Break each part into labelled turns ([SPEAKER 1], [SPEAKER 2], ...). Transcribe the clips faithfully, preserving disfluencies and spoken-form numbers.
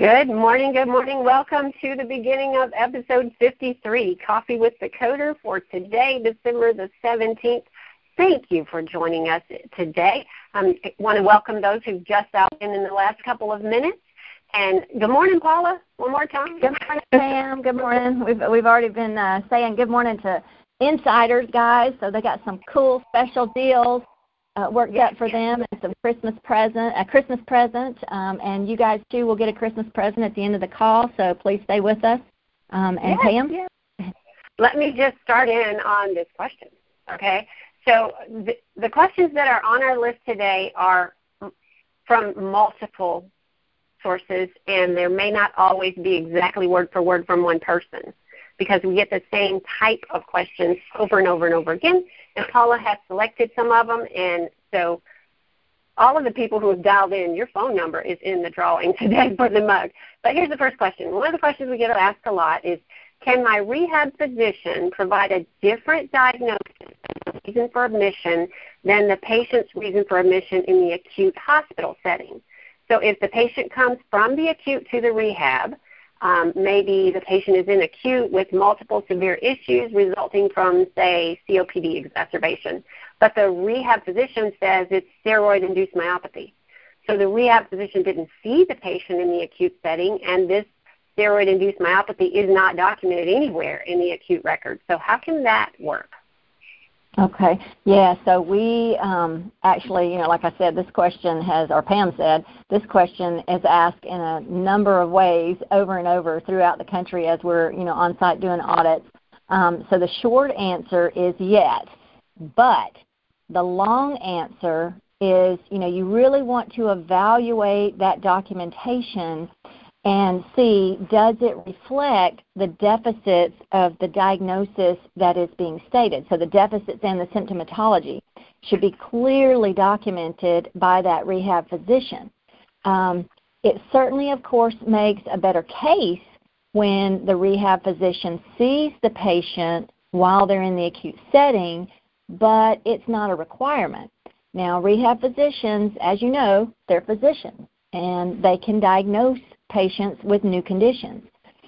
[SPEAKER 1] Good morning, good morning. Welcome to the beginning of episode fifty-three, Coffee with the Coder, for today, December the seventeenth. Thank you for joining us today. Um, I want to welcome those who've just out in in the last couple of minutes. And good morning, Paula, one more time.
[SPEAKER 2] Good morning, Pam. Good morning. We've, we've already been uh, saying good morning to insiders, guys, so they got some cool special deals Uh, worked yes, out for yes. them, and some Christmas present, a Christmas present, um, and you guys too will get a Christmas present at the end of the call. So please stay with us. Um, and
[SPEAKER 1] yes,
[SPEAKER 2] Pam,
[SPEAKER 1] yes. Let me just start in on this question. Okay, so the, the questions that are on our list today are from multiple sources, and there may not always be exactly word for word from one person, because we get the same type of questions over and over and over again. And Paula has selected some of them, and so all of the people who have dialed in, your phone number is in the drawing today for the mug. But here's the first question. One of the questions we get asked a lot is, can my rehab physician provide a different diagnosis and reason for admission than the patient's reason for admission in the acute hospital setting? So if the patient comes from the acute to the rehab, Um, maybe the patient is in acute with multiple severe issues resulting from, say, C O P D exacerbation, but the rehab physician says it's steroid-induced myopathy. So the rehab physician didn't see the patient in the acute setting, and this steroid-induced myopathy is not documented anywhere in the acute record. So how can that work?
[SPEAKER 2] Okay. Yeah, so we um, actually, you know, like I said, this question has, or Pam said, this question is asked in a number of ways over and over throughout the country as we're, you know, on site doing audits. Um, so the short answer is yes, but the long answer is, you know, you really want to evaluate that documentation and see, does it reflect the deficits of the diagnosis that is being stated? So the deficits and the symptomatology should be clearly documented by that rehab physician. Um, it certainly, of course, makes a better case when the rehab physician sees the patient while they're in the acute setting, but it's not a requirement. Now, rehab physicians, as you know, they're physicians, and they can diagnose patients with new conditions.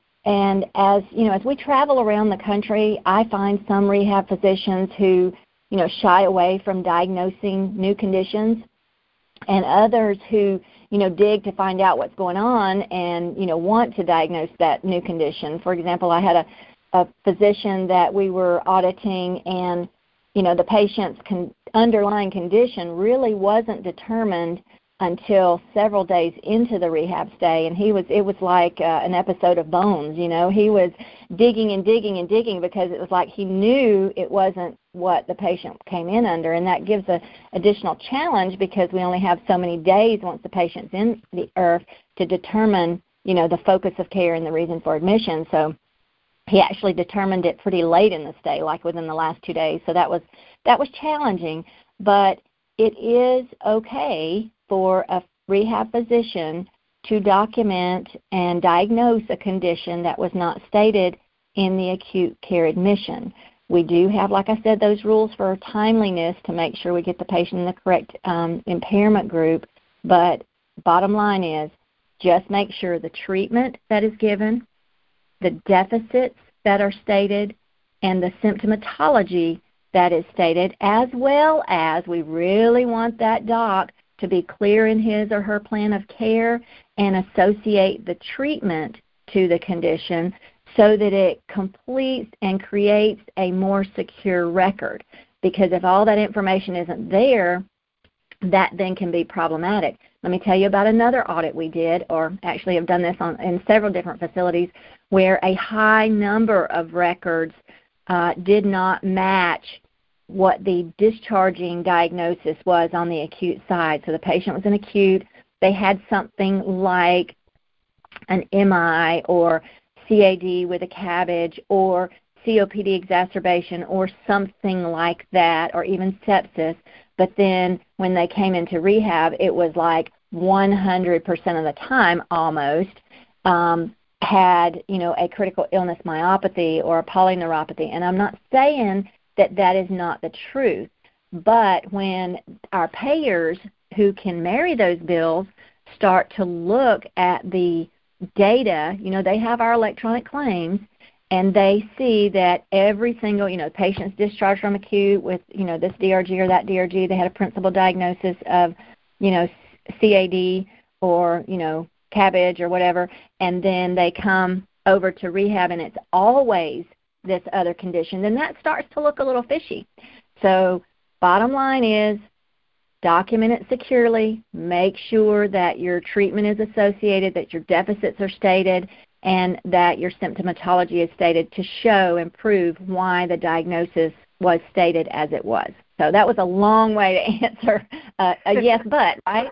[SPEAKER 2] And as you know, as we travel around the country, I find some rehab physicians who, you know, shy away from diagnosing new conditions, and others who, you know, dig to find out what's going on and, you know, want to diagnose that new condition. For example, I had a, a physician that we were auditing, and, you know, the patient's con- underlying condition really wasn't determined until several days into the rehab stay, and he was it was like uh, an episode of Bones. You know, he was digging and digging and digging because it was like he knew it wasn't what the patient came in under, and that gives a additional challenge because we only have so many days once the patient's in the I R F to determine, you know, the focus of care and the reason for admission. So he actually determined it pretty late in the stay, like within the last two days. So that was that was challenging, but it is okay for a rehab physician to document and diagnose a condition that was not stated in the acute care admission. We do have, like I said, those rules for timeliness to make sure we get the patient in the correct um, impairment group, but bottom line is just make sure the treatment that is given, the deficits that are stated, and the symptomatology that is stated, as well as we really want that doc to be clear in his or her plan of care and associate the treatment to the condition so that it completes and creates a more secure record. Because if all that information isn't there, that then can be problematic. Let me tell you about another audit we did, or actually have done this on, in several different facilities, where a high number of records uh, did not match what the discharging diagnosis was on the acute side. So the patient was in acute. They had something like an M I or C A D with a cabbage or C O P D exacerbation or something like that, or even sepsis. But then when they came into rehab, it was like one hundred percent of the time almost um, had, you know, a critical illness myopathy or a polyneuropathy. And I'm not saying that that is not the truth. But when our payers who can marry those bills start to look at the data, you know, they have our electronic claims, and they see that every single, you know, patient's discharged from acute with, you know, this D R G or that D R G, they had a principal diagnosis of, you know, C A D or, you know, cabbage or whatever, and then they come over to rehab and it's always this other condition, then that starts to look a little fishy. So bottom line is, document it securely, make sure that your treatment is associated, that your deficits are stated, and that your symptomatology is stated to show and prove why the diagnosis was stated as it was. So that was a long way to answer uh, a yes, but, right?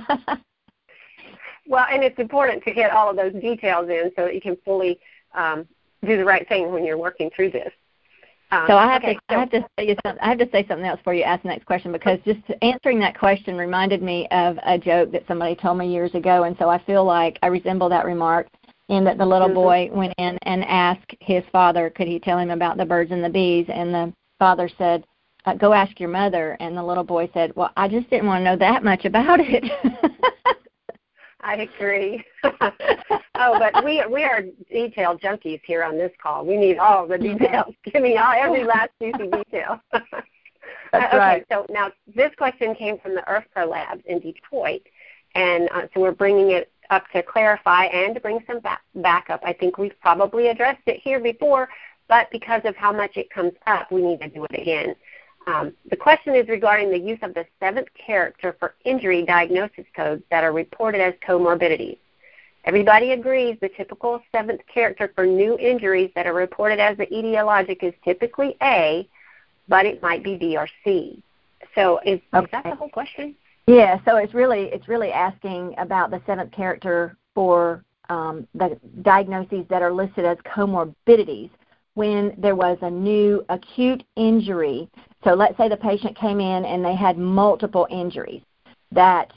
[SPEAKER 1] Well, and it's important to get all of those details in so that you can fully um, do the right thing when you're working through this. Um,
[SPEAKER 2] so I have
[SPEAKER 1] okay,
[SPEAKER 2] to
[SPEAKER 1] so.
[SPEAKER 2] I have to say you something, I have to say something else before you ask the next question, because just answering that question reminded me of a joke that somebody told me years ago, and so I feel like I resemble that remark in that the little
[SPEAKER 1] mm-hmm.
[SPEAKER 2] boy went in and asked his father, could he tell him about the birds and the bees, and the father said, uh, go ask your mother, and the little boy said, well, I just didn't want to know that much about it.
[SPEAKER 1] I agree. Oh, but we we are detail junkies here on this call. We need all the details. Give me all every last piece of detail.
[SPEAKER 2] That's
[SPEAKER 1] okay,
[SPEAKER 2] right.
[SPEAKER 1] So now this question came from the IRFPRO Labs in Detroit, and uh, so we're bringing it up to clarify and to bring some back, backup. I think we've probably addressed it here before, but because of how much it comes up, we need to do it again. Um, the question is regarding the use of the seventh character for injury diagnosis codes that are reported as comorbidities. Everybody agrees the typical seventh character for new injuries that are reported as the etiologic is typically A, but it might be B or C. So is, okay. is that the whole question?
[SPEAKER 2] Yeah, so it's really it's really asking about the seventh character for um, the diagnoses that are listed as comorbidities when there was a new acute injury. So let's say the patient came in and they had multiple injuries. That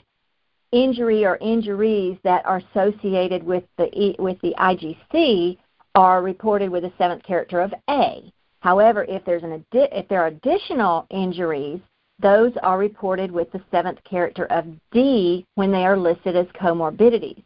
[SPEAKER 2] injury or injuries that are associated with the with the I G C are reported with a seventh character of A. However, if there's an addi- if there are additional injuries, those are reported with the seventh character of D when they are listed as comorbidities.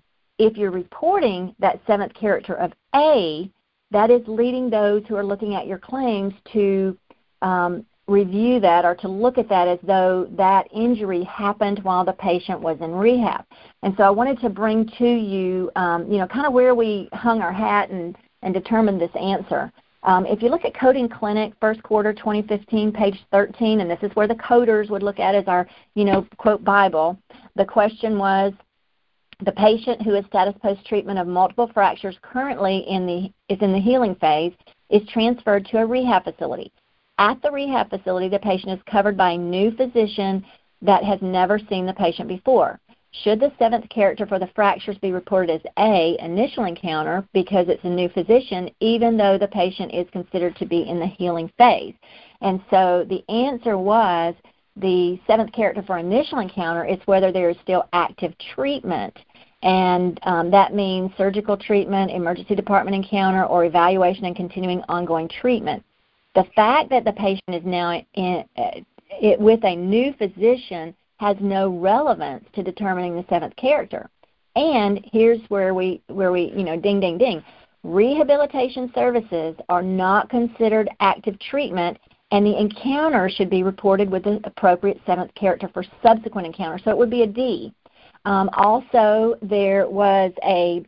[SPEAKER 2] If you're reporting that seventh character of A, that is leading those who are looking at your claims to um, review that or to look at that as though that injury happened while the patient was in rehab. And so I wanted to bring to you, um, you know, kind of where we hung our hat and, and determined this answer. Um, if you look at Coding Clinic, first quarter twenty fifteen, page thirteen, and this is where the coders would look at as our, you know, quote, Bible, the question was, the patient who is status post-treatment of multiple fractures currently in the is in the healing phase is transferred to a rehab facility. At the rehab facility, the patient is covered by a new physician that has never seen the patient before. Should the seventh character for the fractures be reported as A, initial encounter, because it's a new physician, even though the patient is considered to be in the healing phase? And so the answer was the seventh character for initial encounter is whether there is still active treatment. And um, that means surgical treatment, emergency department encounter, or evaluation and continuing ongoing treatment. The fact that the patient is now in, uh, it, with a new physician has no relevance to determining the seventh character. And here's where we, where we, you know, ding, ding, ding. Rehabilitation services are not considered active treatment, and the encounter should be reported with the appropriate seventh character for subsequent encounter. So it would be a D. Um, also, there was a,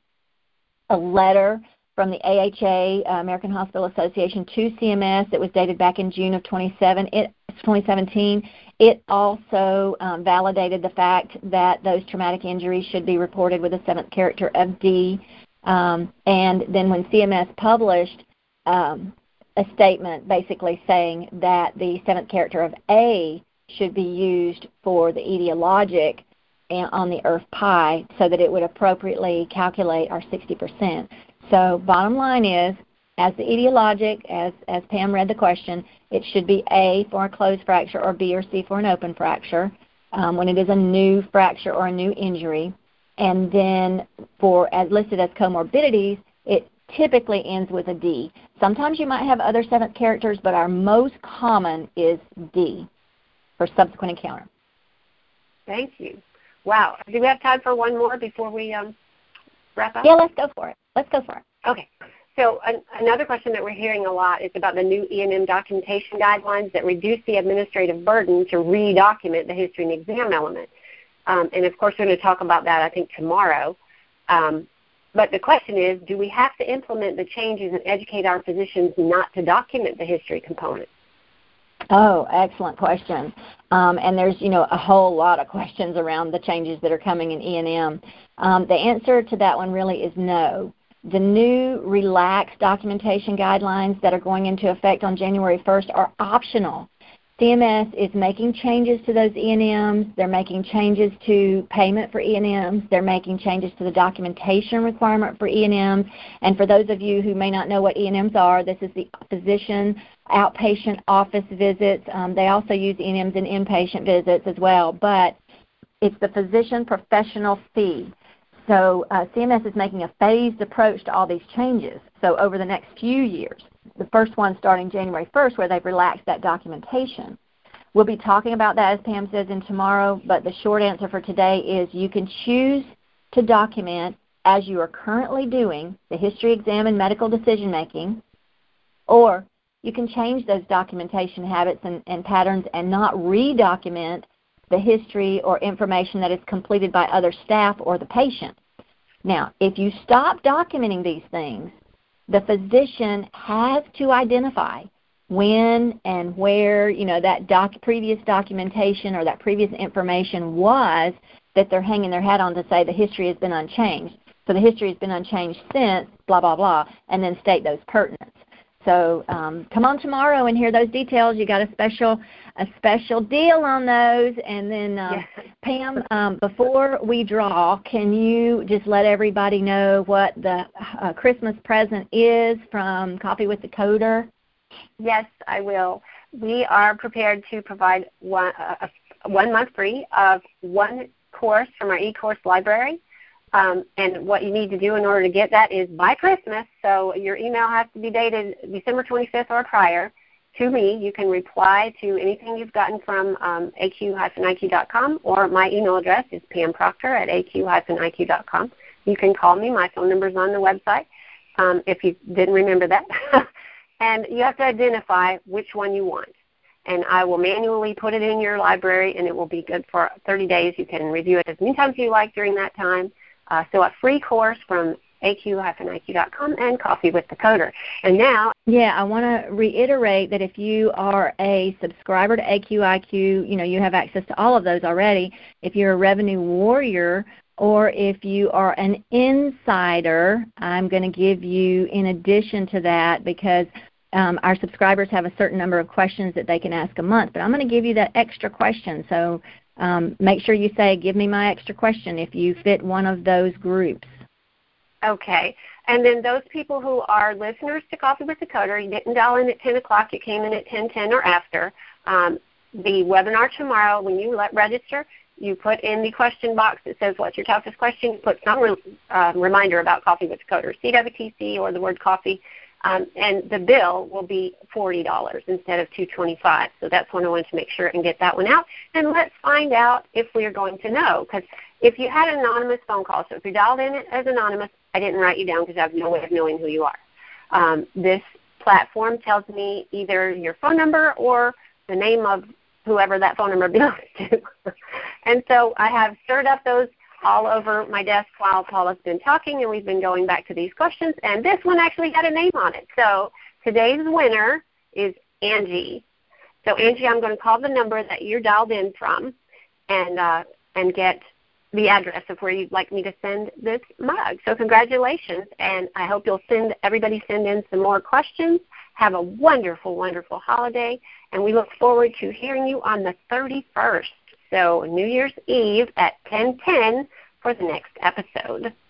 [SPEAKER 2] a letter from the A H A, uh, American Hospital Association, to C M S. It was dated back in June of twenty seventeen. It also um, validated the fact that those traumatic injuries should be reported with a seventh character of D. Um, and then when C M S published um, a statement basically saying that the seventh character of A should be used for the etiologic on the I R F P I so that it would appropriately calculate our sixty percent. So bottom line is, as the etiologic, as, as Pam read the question, it should be A for a closed fracture or B or C for an open fracture um, when it is a new fracture or a new injury. And then for as listed as comorbidities, it typically ends with a D. Sometimes you might have other seventh characters, but our most common is D for subsequent encounter.
[SPEAKER 1] Thank you. Wow. Do we have time for one more before we um, wrap up?
[SPEAKER 2] Yeah, let's go for it. Let's go for it.
[SPEAKER 1] Okay. So an, another question that we're hearing a lot is about the new E and M documentation guidelines that reduce the administrative burden to re-document the history and exam element. Um, and, of course, we're going to talk about that, I think, tomorrow. Um, but the question is, do we have to implement the changes and educate our physicians not to document the history component?
[SPEAKER 2] Oh, excellent question. Um, and there's, you know, a whole lot of questions around the changes that are coming in E and M. Um, the answer to that one really is no. The new relaxed documentation guidelines that are going into effect on January first are optional. C M S is making changes to those E and Ms. They're making changes to payment for E and Ms. They're making changes to the documentation requirement for E and Ms. And for those of you who may not know what E and Ms are, this is the physician outpatient office visits. Um, they also use E and Ms in inpatient visits as well, but it's the physician professional fee. So uh, C M S is making a phased approach to all these changes. So over the next few years, the first one starting January first, where they've relaxed that documentation. We'll be talking about that, as Pam says, in tomorrow, but the short answer for today is you can choose to document, as you are currently doing, the history exam and medical decision making, or you can change those documentation habits and, and patterns and not re-document the history or information that is completed by other staff or the patient. Now, if you stop documenting these things, the physician has to identify when and where, you know, that doc, previous documentation or that previous information was that they're hanging their hat on to say the history has been unchanged. So the history has been unchanged since blah, blah, blah, and then state those pertinents. So um, come on tomorrow and hear those details. You got a special a special deal on those. And then, um, yes. Pam, um, before we draw, can you just let everybody know what the uh, Christmas present is from Coffee with the Coder?
[SPEAKER 1] Yes, I will. We are prepared to provide one, uh, one month free of one course from our e-course library. Um, and what you need to do in order to get that is by Christmas, so your email has to be dated December twenty-fifth or prior to me. You can reply to anything you've gotten from um, A Q I Q dot com, or my email address is pam proctor at A Q I Q dot com. You can call me. My phone number is on the website um, if you didn't remember that. And you have to identify which one you want. And I will manually put it in your library, and it will be good for thirty days. You can review it as many times as you like during that time. Uh, so a free course from A Q I Q dot com and Coffee with the Coder. And now,
[SPEAKER 2] yeah, I want to reiterate that if you are a subscriber to A Q I Q, you know, you have access to all of those already. If you're a revenue warrior or if you are an insider, I'm going to give you in addition to that, because um, our subscribers have a certain number of questions that they can ask a month, but I'm going to give you that extra question. So Um, make sure you say, give me my extra question if you fit one of those groups.
[SPEAKER 1] Okay. And then those people who are listeners to Coffee with the Coder, you didn't dial in at ten o'clock, you came in at ten ten or after. Um, the webinar tomorrow, when you let register, you put in the question box that says, what's your toughest question? You put some re- uh, reminder about Coffee with the Coder, C W T C or the word coffee. Um, and the bill will be forty dollars instead of two hundred twenty-five dollars. So that's when I wanted to make sure and get that one out. And let's find out if we are going to know. Because if you had an anonymous phone call, so if you dialed in as anonymous, I didn't write you down because I have no way of knowing who you are. Um, this platform tells me either your phone number or the name of whoever that phone number belongs to. And so I have stirred up those all over my desk while Paula's been talking, and we've been going back to these questions, and this one actually had a name on it. So today's winner is Angie. So Angie, I'm going to call the number that you're dialed in from and uh, and get the address of where you'd like me to send this mug. So congratulations, and I hope you'll send everybody send in some more questions. Have a wonderful, wonderful holiday, and we look forward to hearing you on the thirty-first. So New Year's Eve at ten ten for the next episode.